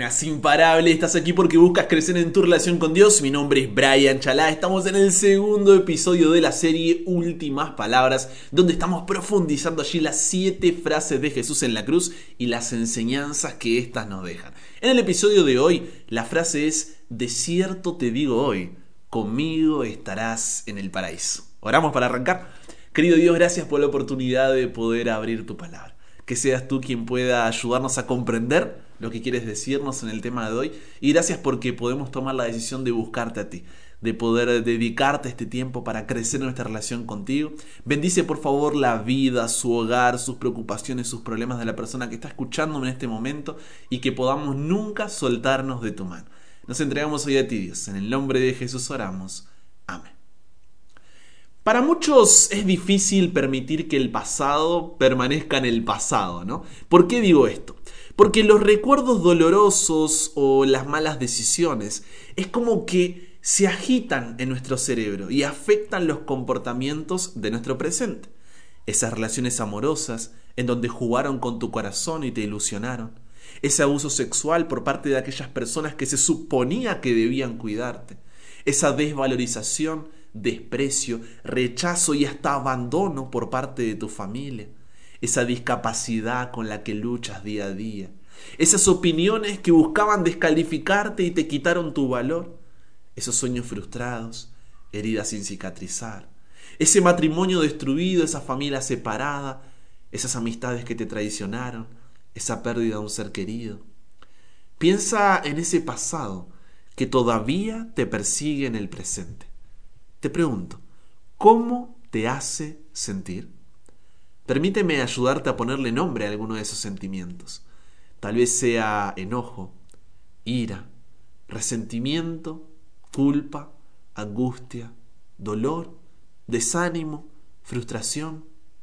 ganas imparable. Estás aquí porque buscas crecer en tu relación con Dios. Mi nombre es Brian Chalá. Estamos en el segundo episodio de la serie Últimas Palabras, donde estamos profundizando allí las 7 frases de Jesús en la cruz y las enseñanzas que éstas nos dejan. En el episodio de hoy, la frase es: de cierto te digo hoy, conmigo estarás en el paraíso. Oramos para arrancar. Querido Dios, gracias por la oportunidad de poder abrir tu palabra. Que seas tú quien pueda ayudarnos a comprender lo que quieres decirnos en el tema de hoy. Y gracias porque podemos tomar la decisión de buscarte a ti, de poder dedicarte este tiempo para crecer en nuestra relación contigo. Bendice por favor la vida, su hogar, sus preocupaciones, sus problemas de la persona que está escuchándome en este momento, y que podamos nunca soltarnos de tu mano. Nos entregamos hoy a ti, Dios. En el nombre de Jesús oramos. Amén. Para muchos es difícil permitir que el pasado permanezca en el pasado, ¿no? ¿Por qué digo esto? Porque los recuerdos dolorosos o las malas decisiones es como que se agitan en nuestro cerebro y afectan los comportamientos de nuestro presente. Esas relaciones amorosas en donde jugaron con tu corazón y te ilusionaron. Ese abuso sexual por parte de aquellas personas que se suponía que debían cuidarte. Esa desvalorización, desprecio, rechazo y hasta abandono por parte de tu familia. Esa discapacidad con la que luchas día a día. Esas opiniones que buscaban descalificarte y te quitaron tu valor. Esos sueños frustrados, heridas sin cicatrizar. Ese matrimonio destruido, esa familia separada. Esas amistades que te traicionaron. Esa pérdida de un ser querido. Piensa en ese pasado que todavía te persigue en el presente. Te pregunto, ¿cómo te hace sentir? Permíteme ayudarte a ponerle nombre a alguno de esos sentimientos. Tal vez sea enojo, ira, resentimiento, culpa, angustia, dolor, desánimo, frustración.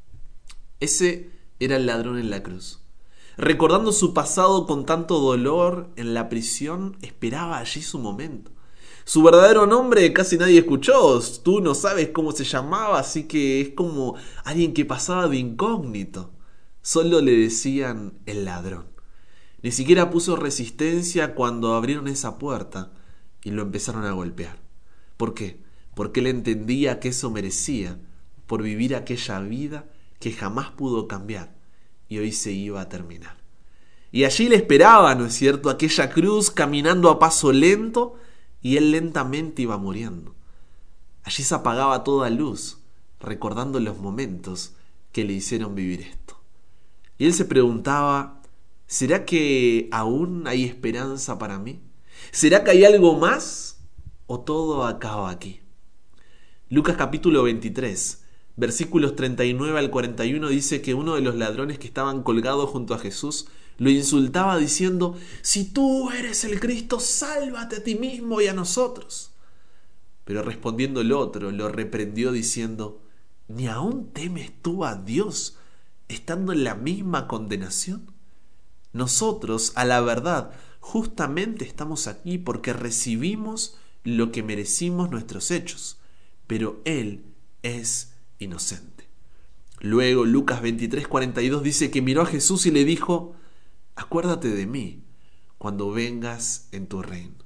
Ese era el ladrón en la cruz. Recordando su pasado con tanto dolor en la prisión, esperaba allí su momento. Su verdadero nombre casi nadie escuchó. Tú no sabes cómo se llamaba, así que es como alguien que pasaba de incógnito. Solo le decían el ladrón. Ni siquiera puso resistencia cuando abrieron esa puerta y lo empezaron a golpear. ¿Por qué? Porque él entendía que eso merecía por vivir aquella vida que jamás pudo cambiar y hoy se iba a terminar. Y allí le esperaba, ¿no es cierto?, aquella cruz caminando a paso lento, y él lentamente iba muriendo. Allí se apagaba toda luz, recordando los momentos que le hicieron vivir esto. Y él se preguntaba, ¿será que aún hay esperanza para mí? ¿Será que hay algo más? ¿O todo acaba aquí? Lucas capítulo 23, versículos 39 al 41 dice que uno de los ladrones que estaban colgados junto a Jesús lo insultaba diciendo: si tú eres el Cristo, sálvate a ti mismo y a nosotros. Pero respondiendo el otro, lo reprendió diciendo: ¿ni aún temes tú a Dios, estando en la misma condenación? Nosotros, a la verdad, justamente estamos aquí porque recibimos lo que merecimos nuestros hechos, pero Él es inocente. Luego Lucas 23:42 dice que miró a Jesús y le dijo: acuérdate de mí cuando vengas en tu reino.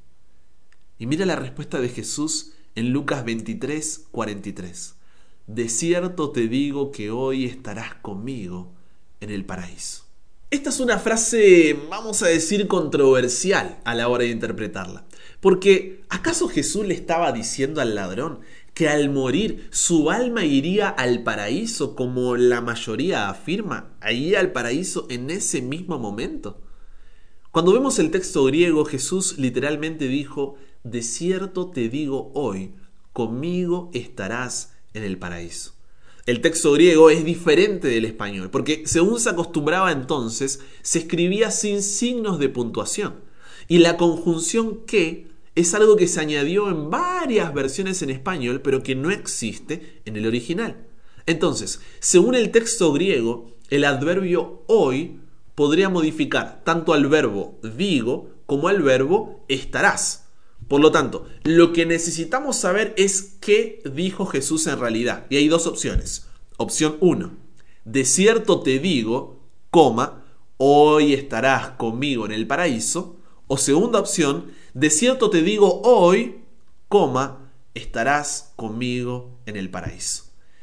Y mira la respuesta de Jesús en Lucas 23:43. De cierto te digo que hoy estarás conmigo en el paraíso. Esta es una frase, vamos a decir, controversial a la hora de interpretarla. Porque ¿acaso Jesús le estaba diciendo al ladrón que al morir su alma iría al paraíso, como la mayoría afirma, iría al paraíso en ese mismo momento? Cuando vemos el texto griego, Jesús literalmente dijo: de cierto te digo hoy, conmigo estarás en el paraíso. El texto griego es diferente del español, porque según se acostumbraba entonces, se escribía sin signos de puntuación. Y la conjunción que es algo que se añadió en varias versiones en español, pero que no existe en el original. Entonces, según el texto griego, el adverbio hoy podría modificar tanto al verbo digo como al verbo estarás. Por lo tanto, lo que necesitamos saber es qué dijo Jesús en realidad. Y hay dos opciones. Opción 1. De cierto te digo, hoy estarás conmigo en el paraíso. O segunda opción, de cierto te digo hoy, estarás conmigo en el paraíso.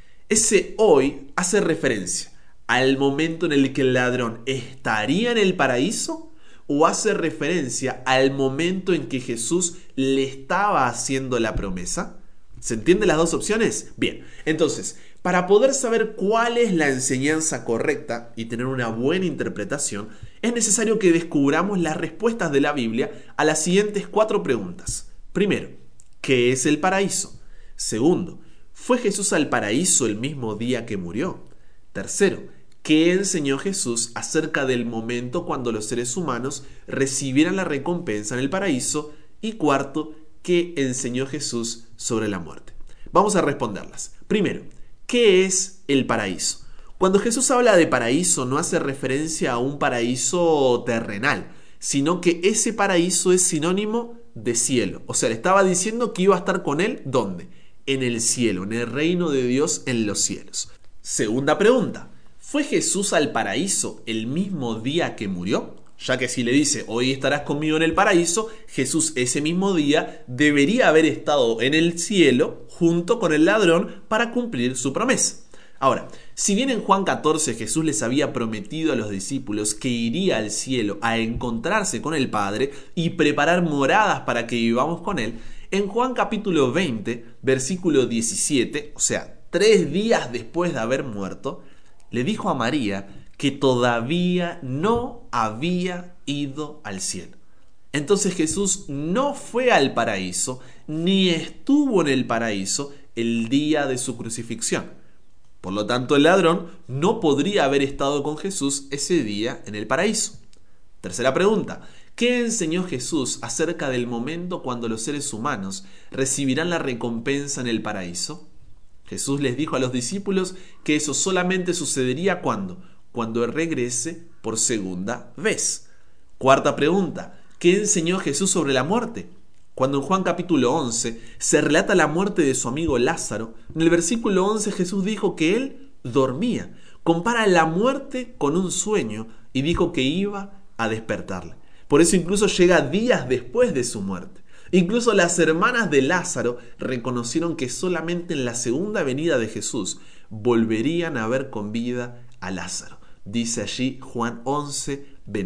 Ese hoy hace referencia al momento en el que el ladrón estaría en el paraíso o hace referencia al momento en que Jesús le estaba haciendo la promesa. ¿Se entienden las dos opciones? Bien, entonces, para poder saber cuál es la enseñanza correcta y tener una buena interpretación, es necesario que descubramos las respuestas de la Biblia a las siguientes 4 preguntas. Primero, ¿qué es el paraíso? Segundo, ¿fue Jesús al paraíso el mismo día que murió? Tercero, ¿qué enseñó Jesús acerca del momento cuando los seres humanos recibieran la recompensa en el paraíso? Y cuarto, ¿qué enseñó Jesús sobre la muerte? Vamos a responderlas. Primero, ¿qué es el paraíso? Cuando Jesús habla de paraíso no hace referencia a un paraíso terrenal, sino que ese paraíso es sinónimo de cielo. O sea, le estaba diciendo que iba a estar con él, ¿dónde? En el cielo, en el reino de Dios en los cielos. Segunda pregunta, ¿fue Jesús al paraíso el mismo día que murió? Ya que si le dice, hoy estarás conmigo en el paraíso, Jesús ese mismo día debería haber estado en el cielo junto con el ladrón para cumplir su promesa. Ahora, si bien en Juan 14 Jesús les había prometido a los discípulos que iría al cielo a encontrarse con el Padre y preparar moradas para que vivamos con Él, en Juan capítulo 20, versículo 17, o sea, 3 días después de haber muerto, le dijo a María que todavía no había ido al cielo. Entonces Jesús no fue al paraíso, ni estuvo en el paraíso el día de su crucifixión. Por lo tanto, el ladrón no podría haber estado con Jesús ese día en el paraíso. Tercera pregunta, ¿qué enseñó Jesús acerca del momento cuando los seres humanos recibirán la recompensa en el paraíso? Jesús les dijo a los discípulos que eso solamente sucedería cuando Él regrese por segunda vez. Cuarta pregunta, ¿qué enseñó Jesús sobre la muerte? Cuando en Juan capítulo 11 se relata la muerte de su amigo Lázaro, en el versículo 11 Jesús dijo que él dormía. Compara la muerte con un sueño y dijo que iba a despertarle. Por eso incluso llega días después de su muerte. Incluso las hermanas de Lázaro reconocieron que solamente en la segunda venida de Jesús volverían a ver con vida a Lázaro. Dice allí Juan 11,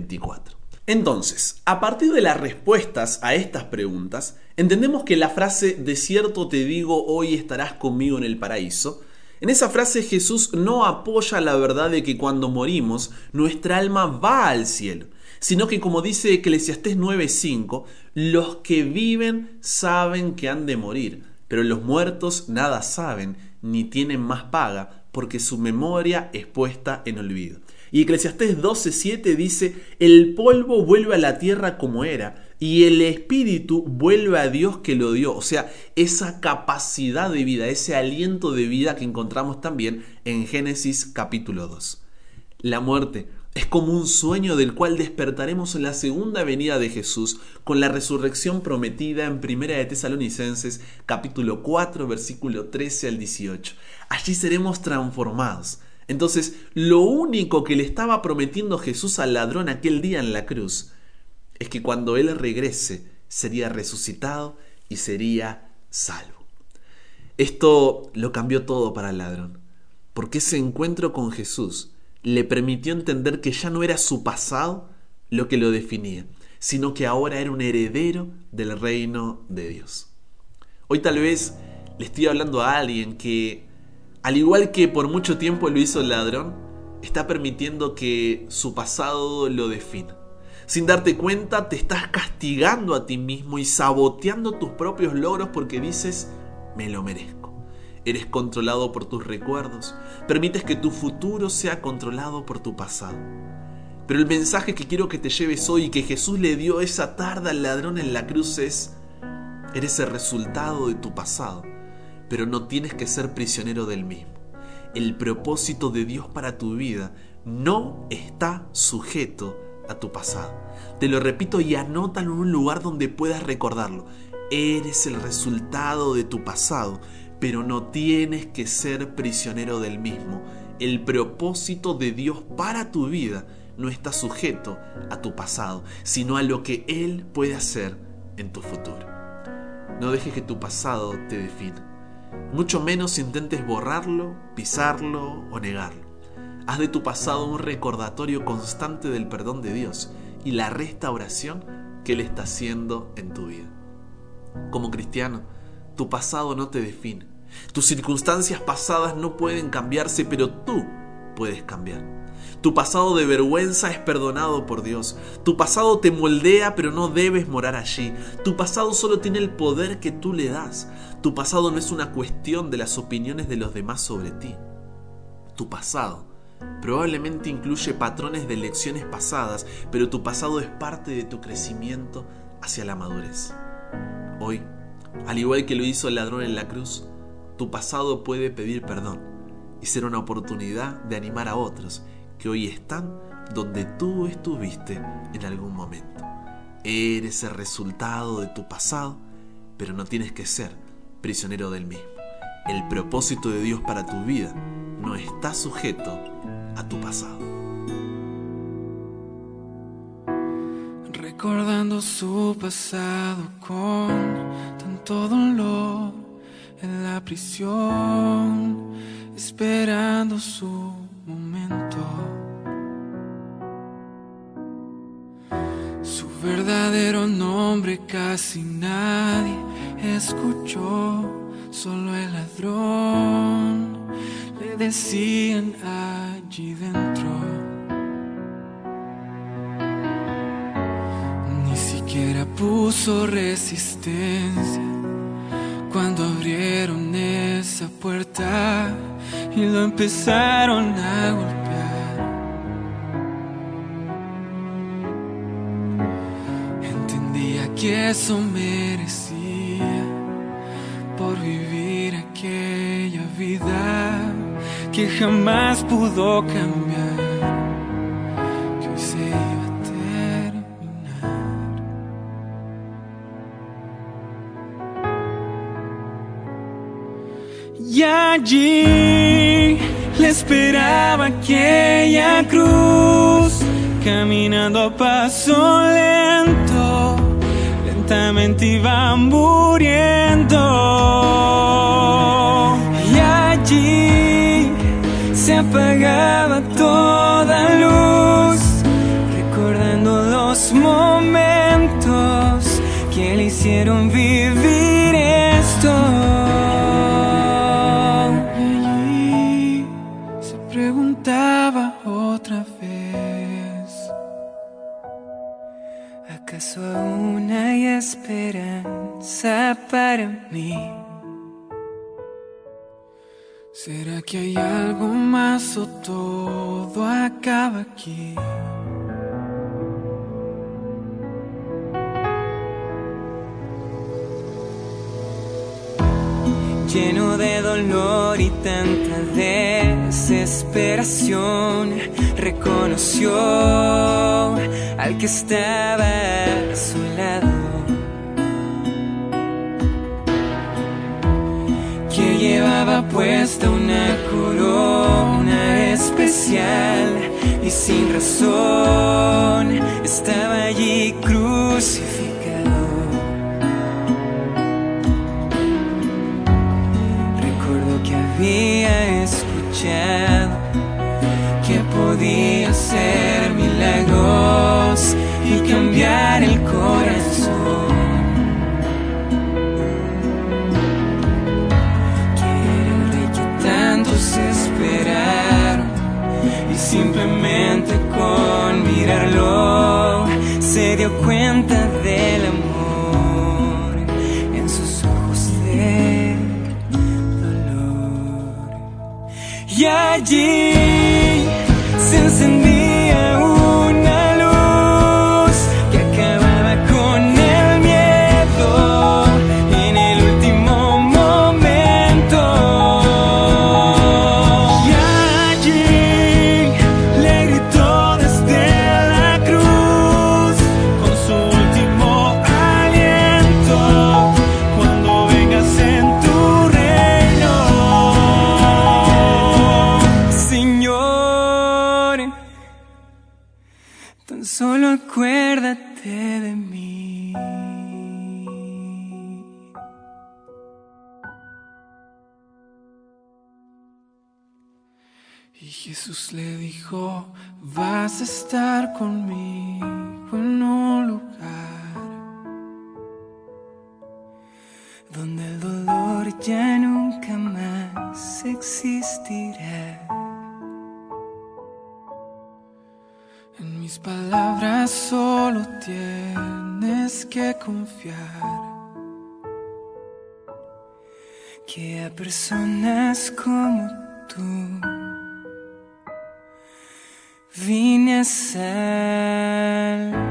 24. Entonces, a partir de las respuestas a estas preguntas, entendemos que la frase de cierto te digo hoy estarás conmigo en el paraíso, en esa frase Jesús no apoya la verdad de que cuando morimos nuestra alma va al cielo, sino que como dice Eclesiastés 9:5, los que viven saben que han de morir, pero los muertos nada saben ni tienen más paga porque su memoria es puesta en olvido. Y Eclesiastés 12:7 dice, el polvo vuelve a la tierra como era y el espíritu vuelve a Dios que lo dio. O sea, esa capacidad de vida, ese aliento de vida que encontramos también en Génesis capítulo 2. La muerte es como un sueño del cual despertaremos en la segunda venida de Jesús con la resurrección prometida en 1 de Tesalonicenses capítulo 4 versículo 13 al 18. Allí seremos transformados. Entonces, lo único que le estaba prometiendo Jesús al ladrón aquel día en la cruz es que cuando él regrese sería resucitado y sería salvo. Esto lo cambió todo para el ladrón, porque ese encuentro con Jesús le permitió entender que ya no era su pasado lo que lo definía, sino que ahora era un heredero del reino de Dios. Hoy tal vez le estoy hablando a alguien que, al igual que por mucho tiempo lo hizo el ladrón, está permitiendo que su pasado lo defina. Sin darte cuenta, te estás castigando a ti mismo y saboteando tus propios logros porque dices, me lo merezco. Eres controlado por tus recuerdos, permites que tu futuro sea controlado por tu pasado. Pero el mensaje que quiero que te lleves hoy y que Jesús le dio esa tarde al ladrón en la cruz es, eres el resultado de tu pasado, pero no tienes que ser prisionero del mismo. El propósito de Dios para tu vida no está sujeto a tu pasado. Te lo repito y anótalo en un lugar donde puedas recordarlo. Eres el resultado de tu pasado, pero no tienes que ser prisionero del mismo. El propósito de Dios para tu vida no está sujeto a tu pasado, sino a lo que Él puede hacer en tu futuro. No dejes que tu pasado te defina. Mucho menos intentes borrarlo, pisarlo o negarlo. Haz de tu pasado un recordatorio constante del perdón de Dios y la restauración que Él está haciendo en tu vida. Como cristiano, tu pasado no te define. Tus circunstancias pasadas no pueden cambiarse, pero tú puedes cambiar. Tu pasado de vergüenza es perdonado por Dios. Tu pasado te moldea, pero no debes morar allí. Tu pasado solo tiene el poder que tú le das. Tu pasado no es una cuestión de las opiniones de los demás sobre ti. Tu pasado probablemente incluye patrones de lecciones pasadas, pero tu pasado es parte de tu crecimiento hacia la madurez. Hoy, al igual que lo hizo el ladrón en la cruz, tu pasado puede pedir perdón y ser una oportunidad de animar a otros que hoy están donde tú estuviste en algún momento. Eres el resultado de tu pasado, pero no tienes que ser prisionero del mismo. El propósito de Dios para tu vida no está sujeto a tu pasado. Recordando su pasado con tanto dolor en la prisión, esperando su momento. Su verdadero nombre casi nadie escuchó, solo el ladrón le decían allí dentro. Ni siquiera puso resistencia cuando abrieron esa puerta y lo empezaron a golpear. Entendía que eso merecía por vivir aquella vida que jamás pudo cambiar, que hoy se iba a terminar. Y allí le esperaba aquella cruz, caminando a paso lento, lentamente iba muriendo. Y allí se apagaba toda luz, recordando los momentos que le hicieron vivir esto. Preguntaba otra vez, ¿acaso aún hay esperanza para mí? ¿Será que hay algo más o todo acaba aquí? Lleno de dolor y tanta desesperación, reconoció al que estaba a su lado, que llevaba puesta una corona especial y sin razón estaba allí crucificado. Había escuchado que podía hacer milagros y cambiar el corazón, que era el rey que tantos esperaron y simplemente con mirarlo se dio cuenta del amor en sus ojos de y allí se encendía una luz que acababa con el miedo en el último momento. Y allí le gritó desde la cruz con su último aliento: cuando vengas en tu reino, Señor, Jesús le dijo, vas a estar conmigo en un lugar donde el dolor ya nunca más existirá. En mis palabras solo tienes que confiar, que a personas como tú vine a salvar.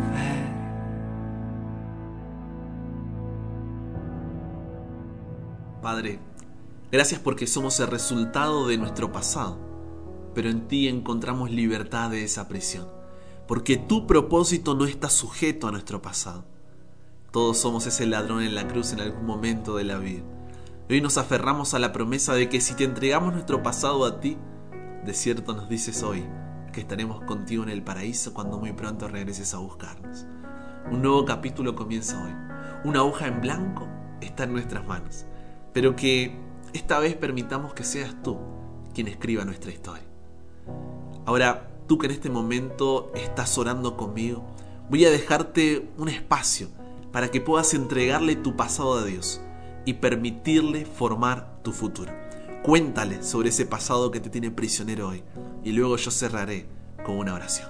Padre, gracias porque somos el resultado de nuestro pasado, pero en ti encontramos libertad de esa prisión, porque tu propósito no está sujeto a nuestro pasado. Todos somos ese ladrón en la cruz en algún momento de la vida. Hoy nos aferramos a la promesa de que si te entregamos nuestro pasado a ti, de cierto nos dices hoy que estaremos contigo en el paraíso cuando muy pronto regreses a buscarnos. Un nuevo capítulo comienza hoy. Una hoja en blanco está en nuestras manos, pero que esta vez permitamos que seas tú quien escriba nuestra historia. Ahora, tú que en este momento estás orando conmigo, voy a dejarte un espacio para que puedas entregarle tu pasado a Dios y permitirle formar tu futuro. Cuéntale sobre ese pasado que te tiene prisionero hoy y luego yo cerraré con una oración.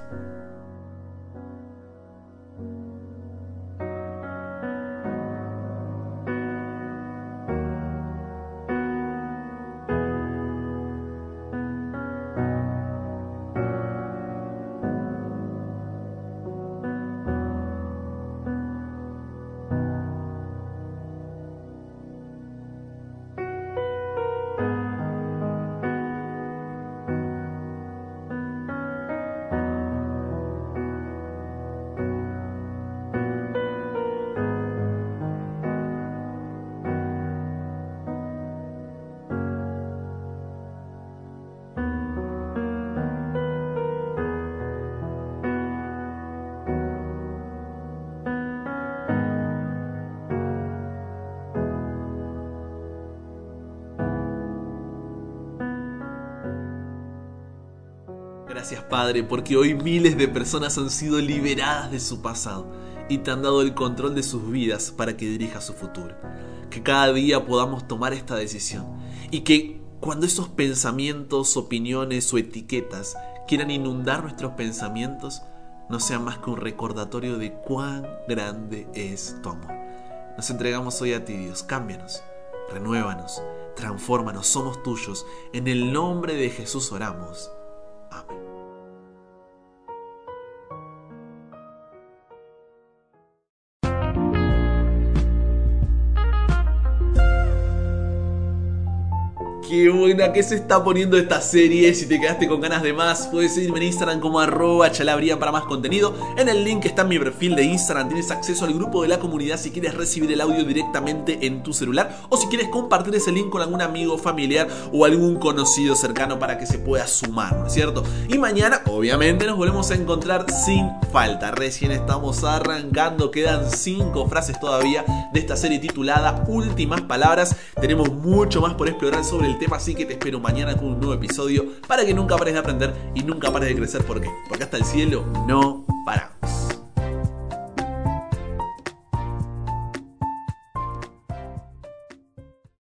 Gracias, Padre, porque hoy miles de personas han sido liberadas de su pasado y te han dado el control de sus vidas para que dirijas su futuro. Que cada día podamos tomar esta decisión y que cuando esos pensamientos, opiniones o etiquetas quieran inundar nuestros pensamientos, no sea más que un recordatorio de cuán grande es tu amor. Nos entregamos hoy a ti, Dios. Cámbianos, renuévanos, transfórmanos, somos tuyos. En el nombre de Jesús oramos. Amén. Qué buena que se está poniendo esta serie. Si te quedaste con ganas de más, puedes seguirme en Instagram como @chalabria para más contenido. En el link que está en mi perfil de Instagram tienes acceso al grupo de la comunidad si quieres recibir el audio directamente en tu celular, o si quieres compartir ese link con algún amigo, familiar o algún conocido cercano para que se pueda sumar, ¿no es cierto? Y mañana, obviamente, nos volvemos a encontrar sin falta. Recién estamos arrancando, quedan 5 frases todavía de esta serie titulada Últimas Palabras. Tenemos mucho más por explorar sobre el tema, así que te espero mañana con un nuevo episodio para que nunca pares de aprender y nunca pares de crecer. ¿Por qué? Porque hasta el cielo no paramos.